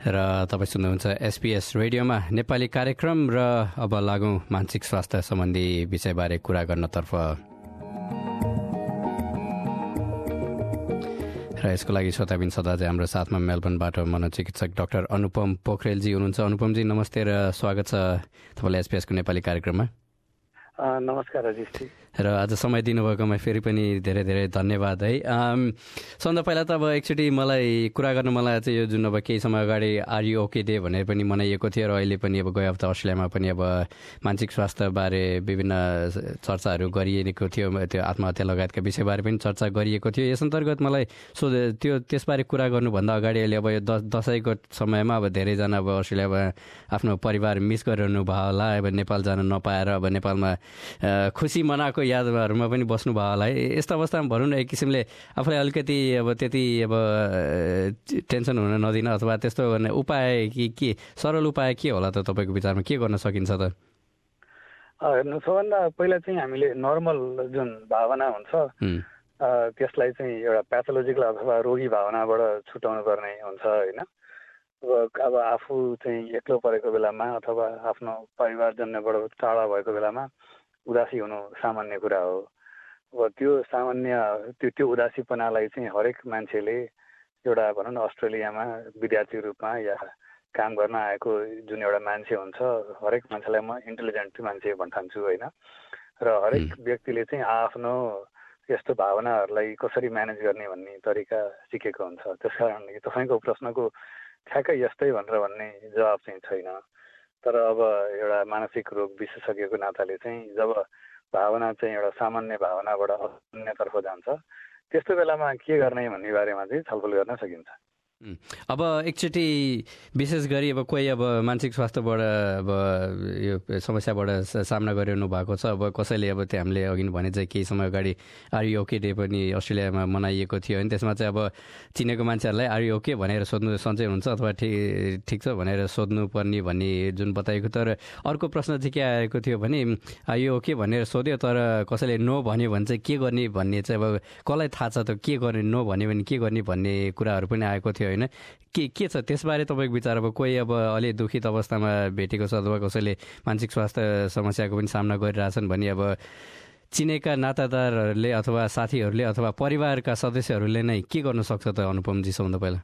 र तपाईँ सुन्नुहुन्छ एसपीएस रेडियोमा नेपाली कार्यक्रम र अब लागौँ मानसिक स्वास्थ्य सम्बन्धी विषयबारे कुरा गर्नतर्फ। र यसको लागि श्रोताबिन सदा चाहिँ हाम्रो साथमा मेलबर्नबाट मनोचिकित्सक डाक्टर अनुपम पोखरेलजी हुनुहुन्छ। अनुपमजी नमस्ते र स्वागत छ तपाईँलाई एसपीएसको नेपाली कार्यक्रममा। नमस्कार अजितजी। र आज समय दिनुभएकोमा फेरि पनि धेरै धेरै धन्यवाद है। सबभन्दा पहिला त अब एकचोटि मलाई कुरा गर्न मलाई चाहिँ यो जुन अब केही समय अगाडि आर यू ओके डे भनेर पनि मनाइएको थियो र अहिले पनि अब गयो हप्ता अस्ट्रेलियामा पनि अब मानसिक स्वास्थ्यबारे विभिन्न चर्चाहरू गरिएको थियो, त्यो आत्महत्या लगायतका विषयबारे पनि चर्चा गरिएको थियो। यस अन्तर्गत मलाई त्यसबारे कुरा गर्नुभन्दा अगाडि अहिले अब यो दसैँको समयमा अब धेरैजना अब अस्ट्रेलियामा आफ्नो परिवार मिस गरिरहनु भयो होला, अब नेपाल जान नपाएर अब नेपालमा खुसी मनाएको यादहरूमा पनि बस्नुभयो होला है। यस्तो अवस्थामा भनौँ न एक किसिमले आफूलाई अलिकति अब त्यति अब टेन्सन हुन नदिन अथवा त्यस्तो गर्ने उपाय के सरल उपाय के होला त तपाईँको विचारमा, के गर्न सकिन्छ त? हेर्नु, सबभन्दा पहिला चाहिँ हामीले नर्मल जुन भावना हुन्छ त्यसलाई चाहिँ एउटा प्याथोलोजिकल अथवा रोगी भावनाबाट छुटाउनु पर्ने हुन्छ होइन। अब आफू चाहिँ एक्लो परेको बेलामा अथवा आफ्नो परिवारजनबाट टाढा भएको बेलामा उदासी हुनु सामान्य कुरा हो। अब त्यो सामान्य त्यो उदासीपनालाई चाहिँ हरेक मान्छेले एउटा भनौँ न अस्ट्रेलियामा विद्यार्थी रूपमा या काम गर्न आएको जुन एउटा मान्छे हुन्छ, हरेक मान्छेलाई म इन्टेलिजेन्ट मान्छे भन्ठान्छु होइन। र हरेक व्यक्तिले चाहिँ आफ्नो यस्तो भावनाहरूलाई कसरी म्यानेज गर्ने भन्ने तरिका सिकेको हुन्छ। त्यस कारणले तपाईँको प्रश्नको ठ्याक्कै यस्तै भनेर भन्ने जवाब चाहिँ छैन। तर अब एउटा मानसिक रोग विशेषज्ञको नाताले चाहिँ जब भावना चाहिँ एउटा सामान्य भावनाबाट अन्यतर्फ जान्छ त्यस्तो बेलामा के गर्ने भन्ने बारेमा चाहिँ छलफल गर्न सकिन्छ। अब एकचोटि विशेष गरी अब कोही अब मानसिक स्वास्थ्यबाट अब यो समस्याबाट सामना गरिरहनु भएको छ, अब कसैले अब त्यो हामीले अघि भने चाहिँ केही समय अगाडि आर यू ओके डे पनि अस्ट्रेलियामा मनाइएको थियो होइन। त्यसमा चाहिँ अब चिनेको मान्छेहरूलाई आर यू ओके भनेर सोध्नु सन्चै हुन्छ अथवा ठिक छ भनेर सोध्नुपर्ने भन्ने जुन बताइएको। तर अर्को प्रश्न चाहिँ के आएको थियो भने आर यू ओके भनेर सोध्यो तर कसैले नो भन्यो भने चाहिँ के गर्ने भन्ने चाहिँ अब कसलाई थाहा छ त के गर्ने, नो भन्यो भने के गर्ने भन्ने कुराहरू पनि आएको थियो होइन। के छ त्यसबारे तपाईँको विचार? अब कोही अब अलि दुखित अवस्थामा भेटेको छ अथवा कसैले मानसिक स्वास्थ्य समस्याको पनि सामना गरिरहेछन् भने अब चिनेका नातादारहरूले अथवा साथीहरूले अथवा परिवारका सदस्यहरूले नै के गर्न सक्छ त अनुपमजी सबभन्दा पहिला?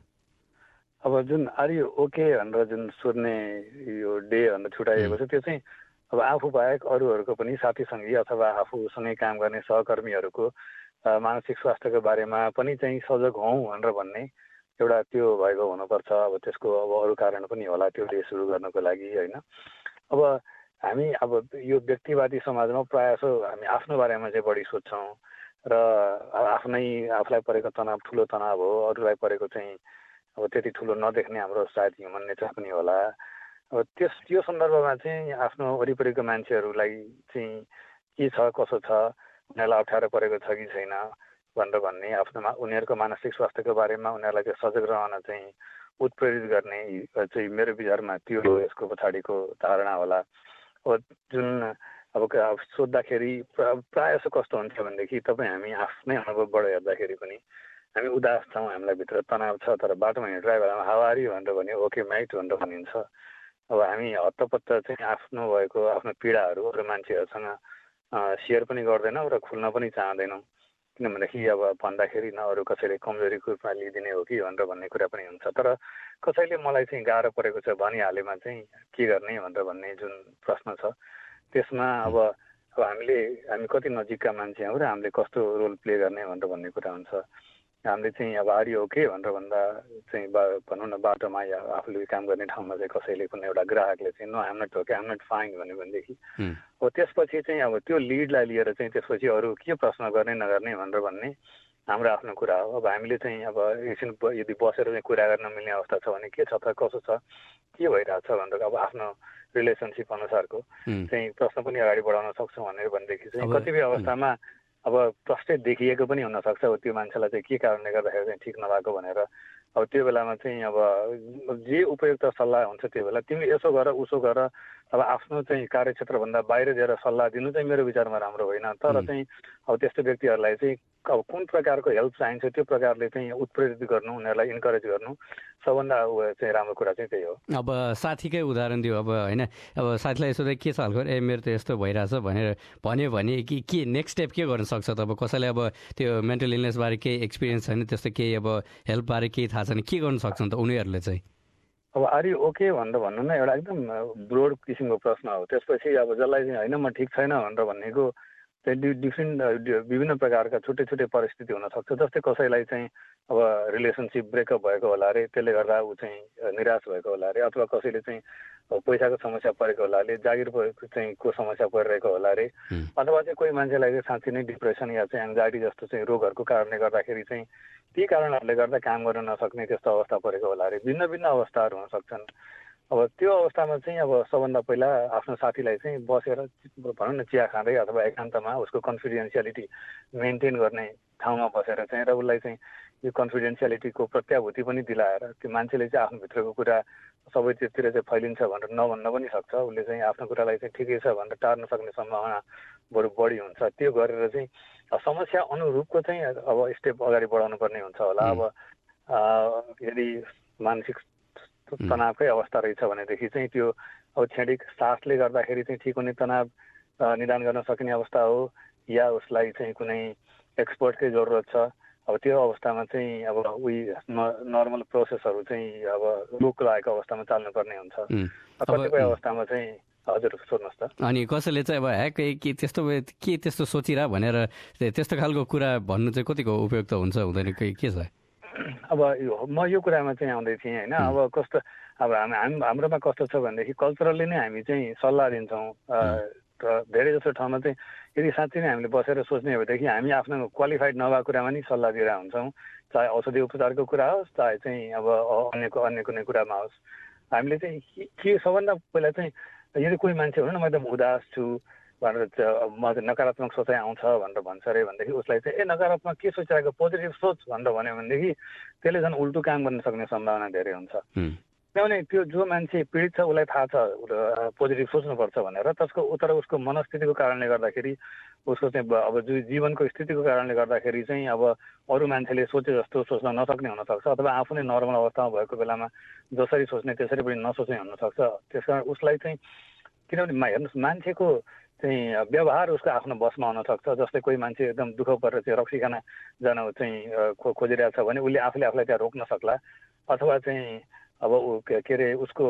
अब जुन आर यू ओके भनेर जुन सोध्ने यो डे भनेर छुट्याइएको छ त्यो चाहिँ अब आफू बाहेक अरूहरूको पनि साथीसँगी अथवा आफूसँगै काम गर्ने सहकर्मीहरूको मानसिक स्वास्थ्यको बारेमा पनि चाहिँ सजग हौँ भनेर भन्ने एउटा त्यो भएको हुनुपर्छ। अब त्यसको अब अरू कारण पनि होला त्यो डे सुरु गर्नको लागि होइन। अब हामी अब यो व्यक्तिवादी समाजमा प्रायः जसो हामी आफ्नो बारेमा चाहिँ बढी सोध्छौँ र आफूलाई परेको तनाव ठुलो तनाव हो, अरूलाई परेको चाहिँ अब त्यति ठुलो नदेख्ने हाम्रो सायद ह्युमन नेचर पनि होला। अब त्यो सन्दर्भमा चाहिँ आफ्नो वरिपरिको मान्छेहरूलाई चाहिँ के छ कसो छ, उनीहरूलाई अप्ठ्यारो परेको छ कि छैन भनेर भन्ने, आफ्नोमा उनीहरूको मानसिक स्वास्थ्यको बारेमा उनीहरूलाई चाहिँ सजग रहन चाहिँ उत्प्रेरित गर्ने चाहिँ मेरो विचारमा त्यो यसको पछाडिको धारणा होला। अब जुन अब सोद्धाखेरि प्रायः जसो कस्तो हुन्छ भनेदेखि तपाईँ हामी आफ्नै अनुभवबाट हेर्दाखेरि पनि हामी उदास छौँ, हामीलाई भित्र तनाव छ, तर बाटोमा हिँडिरहेको बेलामा हाउ आर यू भनेर भन्यो ओके माइट भनेर भनिन्छ। अब हामी हत्तपत्त चाहिँ आफ्नो भएको आफ्नो पीडाहरू अरू मान्छेहरूसँग सेयर पनि गर्दैनौँ र खुल्न पनि चाहँदैनौँ, किनभनेदेखि अब भन्दाखेरि न अरू कसैले कमजोरीको रूपमा लिइदिने हो कि भनेर भन्ने कुरा पनि हुन्छ। तर कसैले मलाई चाहिँ गाह्रो परेको छ भनिहालेमा चाहिँ के गर्ने भनेर भन्ने जुन प्रश्न छ त्यसमा अब हामी कति नजिकका मान्छे हौँ र हामीले कस्तो रोल प्ले गर्ने भनेर भन्ने कुरा हुन्छ। हामीले चाहिँ अब आर यू ओके भनेर भन्दा चाहिँ भनौँ न बाटोमा या आफूले काम गर्ने ठाउँमा चाहिँ कसैले कुनै एउटा ग्राहकले चाहिँ no I'm not okay I'm not fine भन्यो भनेदेखि अब त्यसपछि चाहिँ अब त्यो लिडलाई लिएर चाहिँ त्यसपछि अरू के प्रश्न गर्ने नगर्ने भनेर भन्ने हाम्रो आफ्नो कुरा हो। अब हामीले चाहिँ अब एकछिन यदि बसेर चाहिँ कुरा गर्न मिल्ने अवस्था छ भने के छ त कसो छ के भइरहेछ भनेर अब आफ्नो रिलेसनसिप अनुसारको चाहिँ प्रश्न पनि अगाडि बढाउन सक्छौँ भनेदेखि चाहिँ कतिपय अवस्थामा अब प्रष्टै देखिएको पनि हुनसक्छ अब त्यो मान्छेलाई चाहिँ के कारणले गर्दाखेरि चाहिँ ठिक नभएको भनेर। अब त्यो बेलामा चाहिँ अब जे उपयुक्त सल्लाह हुन्छ त्यो बेला तिमीले यसो गर उसो गर, अब आफ्नो चाहिँ कार्यक्षेत्रभन्दा बाहिर दिएर सल्लाह दिनु चाहिँ मेरो विचारमा राम्रो होइन। तर चाहिँ अब त्यस्तो व्यक्तिहरूलाई चाहिँ अब कुन प्रकारको हेल्प चाहिन्छ त्यो प्रकारले चाहिँ उत्प्रेरित गर्नु, उनीहरूलाई इन्करेज गर्नु सबभन्दा चाहिँ राम्रो कुरा चाहिँ त्यही हो। अब साथीकै उदाहरण दियो, अब होइन, अब साथीलाई सोधे के छ हालखबर, मेरो त यस्तो भइरहेछ भनेर भन्यो भने के नेक्स्ट स्टेप के गर्न सक्छ त? अब कसैले अब त्यो मेन्टल इलनेसबारे केही एक्सपिरियन्स छैन, त्यस्तो केही अब हेल्पबारे केही थाहा छैन, के गर्न सक्छ त उनीहरूले चाहिँ? अब आर यु ओके भनेर भन्नु नै एउटा एकदम ब्रोड किसिमको प्रश्न हो। त्यसपछि अब जसलाई चाहिँ होइन म ठिक छैन भनेर भन्नेको चाहिँ विभिन्न प्रकारका छुट्टै छुट्टै परिस्थिति हुनसक्छ। जस्तै कसैलाई चाहिँ अब रिलेसनसिप ब्रेकअप भएको होला अरे, त्यसले गर्दा ऊ चाहिँ निराश भएको होला अरे, अथवा कसैले चाहिँ पैसाको समस्या परेको होला अरे, जागिर चाहिँ को समस्या परिरहेको होला अरे, अथवा चाहिँ कोही मान्छेलाई चाहिँ साँच्चै नै डिप्रेसन या चाहिँ एङ्जाइटी जस्तो चाहिँ रोगहरूको कारणले गर्दाखेरि चाहिँ ती कारणहरूले गर्दा काम गर्न नसक्ने त्यस्तो अवस्था परेको होला अरे। भिन्न भिन्न अवस्थाहरू हुन सक्छन्। अब त्यो अवस्थामा चाहिँ अब सबभन्दा पहिला आफ्नो साथीलाई चाहिँ बसेर भनौँ न चिया खाँदै अथवा एकान्तमा उसको कन्फिडेन्सियालिटी मेन्टेन गर्ने ठाउँमा बसेर चाहिँ र उसलाई चाहिँ यो कन्फिडेन्सियालिटीको प्रत्याभूति पनि दिलाएर त्यो मान्छेले चाहिँ आफ्नो भित्रको कुरा सबैतिर चाहिँ फैलिन्छ भनेर नभन्न पनि सक्छ। उसले चाहिँ आफ्नो कुरालाई चाहिँ ठिकै छ भनेर टार्न सक्ने सम्भावना बरु बढी हुन्छ। त्यो गरेर चाहिँ समस्या अनुरूपको चाहिँ अब स्टेप अगाडि बढाउनु पर्ने हुन्छ होला। अब यदि मानसिक तनावकै अवस्था रहेछ भनेदेखि चाहिँ त्यो अब क्षणिक सासले गर्दाखेरि चाहिँ ठिक हुने तनाव निदान गर्न सकिने अवस्था हो, या उसलाई चाहिँ कुनै एक्सपर्टकै जरुरत छ। अब त्यो अवस्थामा चाहिँ अब उही नर्मल प्रोसेसहरू चाहिँ अब रोग लागेको अवस्थामा चाल्नुपर्ने हुन्छ। कतिपय अवस्थामा चाहिँ हजुर सोध्नुहोस् त। अनि कसैले चाहिँ अब ह्याक के त्यस्तो सोचिरह भनेर त्यस्तो खालको कुरा भन्नु चाहिँ कतिको उपयुक्त हुन्छ हुँदैन के छ? अब म यो कुरामा चाहिँ आउँदै थिएँ होइन। अब कस्तो अब हाम्रोमा कस्तो छ भनेदेखि कल्चरली नै हामी चाहिँ सल्लाह दिन्छौँ र धेरै जसो ठाउँमा चाहिँ यदि साँच्चै नै हामीले बसेर सोच्ने हो भनेदेखि हामी आफ्नो क्वालिफाइड नभएको कुरामा नि सल्लाह दिएर हुन्छौँ, चाहे औषधि उपचारको कुरा होस् चाहे चाहिँ अब अन्य कुनै कुरामा होस्। हामीले चाहिँ के सबभन्दा पहिला चाहिँ यदि कोही मान्छे हुनु न म एकदम उदास छु भनेर म नकारात्मक सोचाइ आउँछ भनेर भन्छ अरे भनेदेखि उसलाई चाहिँ नकारात्मक के सोचिरहेको पोजिटिभ सोच भनेर भन्यो भनेदेखि त्यसले झन् उल्टो काम गर्न सक्ने सम्भावना धेरै हुन्छ। किनभने त्यो जो मान्छे पीडित छ उसलाई थाहा छ पोजिटिभ सोच्नुपर्छ भनेर, तर उसको मनस्थितिको कारणले गर्दाखेरि उसको चाहिँ अब जीवनको स्थितिको कारणले गर्दाखेरि चाहिँ अब अरू मान्छेले सोचे जस्तो सोच्न नसक्ने हुनसक्छ, अथवा आफू नै नर्मल अवस्थामा भएको बेलामा जसरी सोच्ने त्यसरी पनि नसोच्ने हुनसक्छ। त्यस कारण उसलाई चाहिँ किनभने हेर्नुहोस् मान्छेको चाहिँ व्यवहार उसको आफ्नो बसमा हुनसक्छ। जस्तै कोही मान्छे एकदम दुःख परेर चाहिँ रक्सी खाना जान चाहिँ खोजिरहेको छ भने उसले आफूले आफूलाई त्यहाँ रोक्न सक्ला, अथवा चाहिँ अब के अरे उसको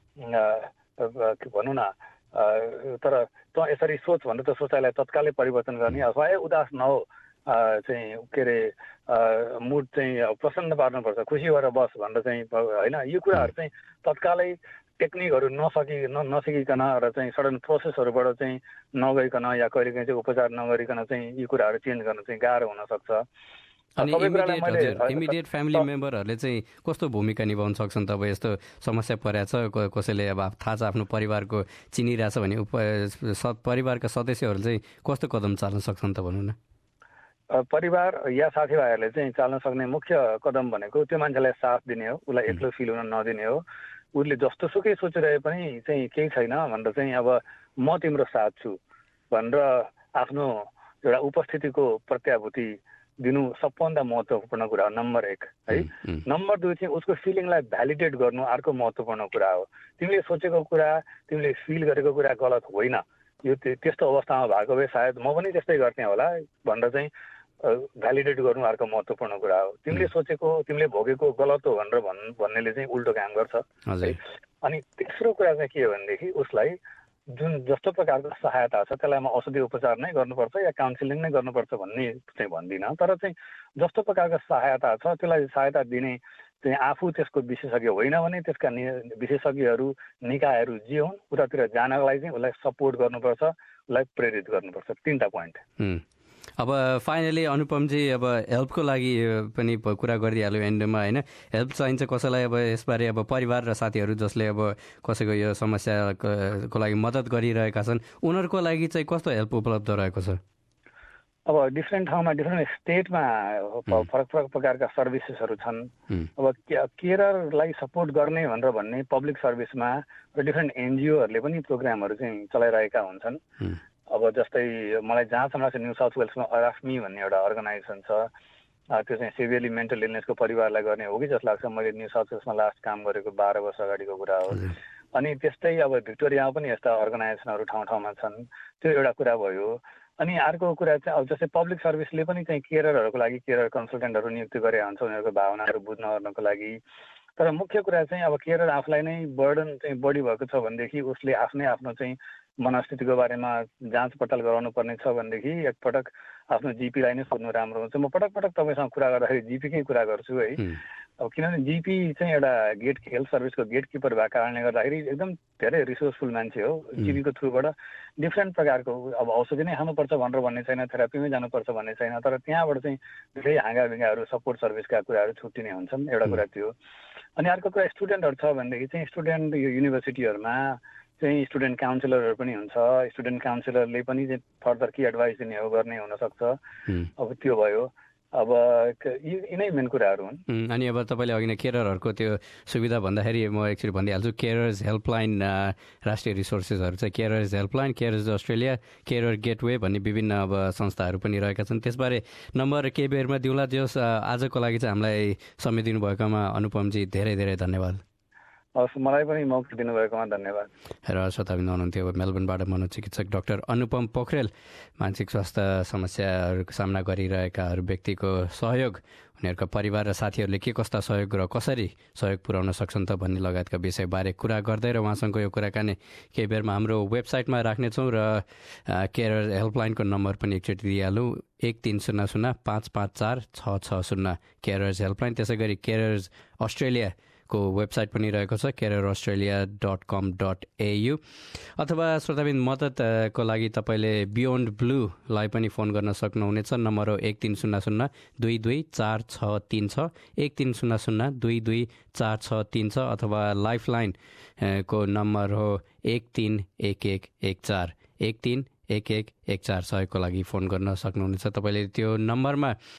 भनौँ न तर त यसरी सोच भनेर त सोचाइलाई तत्कालै परिवर्तन गर्ने, अथवा उदास नहो चाहिँ के अरे मुड चाहिँ प्रसन्न पार्नुपर्छ, खुसी भएर बस भनेर चाहिँ होइन, यो कुराहरू चाहिँ तत्कालै टेक्निकहरू नसिकिकन र चाहिँ सडन प्रोसेसहरूबाट चाहिँ नगइकन या कहिलेकाहीँ चाहिँ उपचार नगरिकन चाहिँ यी कुराहरू चेन्ज गर्न चाहिँ गाह्रो हुनसक्छ। अनि इमिडिएट फ्यामिली मेम्बरहरूले चाहिँ कस्तो भूमिका निभाउन सक्छन् त? अब यस्तो समस्या परेको छ, कसैले अब थाहा छ आफ्नो परिवारको चिनिरहेछ भने परिवारका सदस्यहरूले चाहिँ कस्तो कदम चाल्न सक्छन् त भनौँ न? परिवार या साथीभाइहरूले चाहिँ चाल्न सक्ने मुख्य कदम भनेको त्यो मान्छेलाई साथ दिने हो, उसलाई एक्लो फिल हुन नदिने हो। उसले जस्तो सुकै सोचिरहे पनि चाहिँ केही छैन भनेर चाहिँ अब म तिम्रो साथ छु भनेर आफ्नो एउटा उपस्थितिको प्रत्याभूति दिनु सबभन्दा महत्त्वपूर्ण कुरा हो, नम्बर 1 है। नम्बर 2 चाहिँ उसको फिलिङलाई भ्यालिडेट गर्नु अर्को महत्त्वपूर्ण कुरा हो। तिमीले सोचेको कुरा, तिमीले फिल गरेको कुरा गलत होइन, यो त्यस्तो अवस्थामा भएको भए सायद म पनि त्यस्तै गर्थेँ होला भनेर चाहिँ भ्यालिडेट गर्नु अर्को महत्त्वपूर्ण कुरा हो। तिमीले सोचेको तिमीले भोगेको गलत हो भनेर भन्नेले चाहिँ उल्टो काम गर्छ। अनि तेस्रो कुरा चाहिँ के हो भनेदेखि उसलाई जुन जस्तो प्रकारको सहायता छ त्यसलाई म औषधि उपचार नै गर्नुपर्छ या काउन्सिलिङ नै गर्नुपर्छ भन्ने चाहिँ भन्दिनँ, तर चाहिँ जस्तो प्रकारको सहायता छ त्यसलाई सहायता दिने चाहिँ आफू त्यसको विशेषज्ञ होइन भने त्यसका विशेषज्ञहरू निकायहरू जे हुन् उतातिर जानका लागि चाहिँ उसलाई सपोर्ट गर्नुपर्छ, उसलाई प्रेरित गर्नुपर्छ। 3टा पोइन्ट। अब फाइनली अनुपमजी, अब हेल्पको लागि पनि कुरा गरिदिइहाल्यो एन्डमा होइन, हेल्प चाहिन्छ कसैलाई अब यसबारे अब परिवार र साथीहरू जसले अब कसैको यो समस्याको लागि मद्दत गरिरहेका छन् उनीहरूको लागि चाहिँ कस्तो हेल्प उपलब्ध रहेको छ? अब डिफ्रेन्ट ठाउँमा डिफ्रेन्ट स्टेटमा फरक फरक प्रकारका सर्भिसेसहरू छन्। अब केयररलाई सपोर्ट गर्ने भनेर भन्ने पब्लिक सर्भिसमा र डिफ्रेन्ट एनजिओहरूले पनि प्रोग्रामहरू चाहिँ चलाइरहेका हुन्छन्। अब जस्तै मलाई जहाँसम्म लाग्छ न्यू साउथ वेल्समा अराफ्मी भन्ने एउटा अर्गनाइजेसन छ, त्यो चाहिँ सिभियरली मेन्टल इलनेसको परिवारलाई गर्ने हो कि जस्तो लाग्छ। मैले न्यू साउथ वेल्समा लास्ट काम गरेको 12 वर्ष अगाडिको कुरा हो। अनि त्यस्तै अब भिक्टोरियामा पनि यस्ता अर्गनाइजेसनहरू ठाउँ ठाउँमा छन्, त्यो एउटा कुरा भयो। अनि अर्को कुरा चाहिँ अब जस्तै पब्लिक सर्भिसले पनि चाहिँ केयररहरूको लागि केयरर कन्सल्टेन्टहरू नियुक्ति गरेर हुन्छ उनीहरूको भावनाहरू बुझ्न ओर्नको लागि। तर मुख्य कुरा चाहिँ अब केयरर आफूलाई नै बर्डन चाहिँ बढी भएको छ भनेदेखि उसले आफ्नो चाहिँ मनस्थितिको बारेमा जाँच पडताल गराउनु पर्ने छ भनेदेखि एकपटक आफ्नो जिपीलाई नै सोध्नु राम्रो हुन्छ। म पटक पटक तपाईँसँग कुरा गर्दाखेरि जिपीकै कुरा गर्छु है। अब किनभने जिपी चाहिँ एउटा हेल्थ सर्भिसको गेटकिपर भएको कारणले गर्दाखेरि एकदम धेरै रिसोर्सफुल मान्छे हो। जिपीको थ्रुबाट डिफ्रेन्ट प्रकारको अब औषधि नै खानुपर्छ भनेर भन्ने छैन, थेरापीमै जानुपर्छ भन्ने छैन, तर त्यहाँबाट चाहिँ धेरै हाँगाभिङ्गाहरू सपोर्ट सर्भिसका कुराहरू छुट्टिने हुन्छन्। एउटा कुरा त्यो। अनि अर्को कुरा स्टुडेन्टहरू छ भनेदेखि चाहिँ स्टुडेन्ट यो युनिभर्सिटीहरूमा चाहिँ स्टुडेन्ट काउन्सिलरहरू पनि हुन्छ। स्टुडेन्ट काउन्सिलरले पनि चाहिँ फर्दर के एडभाइस दिने हो गर्ने हुनसक्छ। अब त्यो भयो। अब यिनै मेन कुराहरू हुन्। अनि अब तपाईँले अघि नै केयररहरूको त्यो सुविधा भन्दाखेरि म एकचोटि भनिदिइहाल्छु, केयरर्स हेल्पलाइन राष्ट्रिय रिसोर्सेसहरू चाहिँ carers helpline, carers Australia, carer gateway भन्ने विभिन्न अब संस्थाहरू पनि रहेका छन्। त्यसबारे नम्बर केही बेरमा दिउँला। जस आजको लागि चाहिँ हामीलाई समय दिनुभएकोमा अनुपमजी धेरै धेरै धन्यवाद। हस्, मलाई पनि मौका दिनुभएकोमा धन्यवाद। र श्रोताबिन्द हुनुहुन्थ्यो मेलबर्नबाट मनोचिकित्सक डाक्टर अनुपम पोखरेल। मानसिक स्वास्थ्य समस्याहरूको सामना गरिरहेका व्यक्तिको सहयोग, उनीहरूका परिवार र साथीहरूले के कस्ता सहयोग र कसरी सहयोग पुर्याउन सक्छन् त भन्ने लगायतका विषयबारे कुरा गर्दै र उहाँसँग यो कुराकानी केही बेरमा हाम्रो वेबसाइटमा राख्नेछौँ र केयरर हेल्पलाइनको नम्बर पनि एकचोटि दिइहालौँ, 1300-554-660 केयरर्स हेल्पलाइन। त्यसै गरी केयरर्स अस्ट्रेलिया को वेबसाइट पनि रहेको छ, careraustralia.com.au। अथवा श्रोताबिन्द मद्दतको लागि तपाईँले बियोन्ड ब्लूलाई पनि फोन गर्न सक्नुहुनेछ। नम्बर हो 1300-224636, 1300-224636, अथवा लाइफलाइन को नम्बर हो 131114, 131114 सहयोगको लागि फोन गर्न सक्नुहुनेछ। तपाईँले त्यो नम्बरमा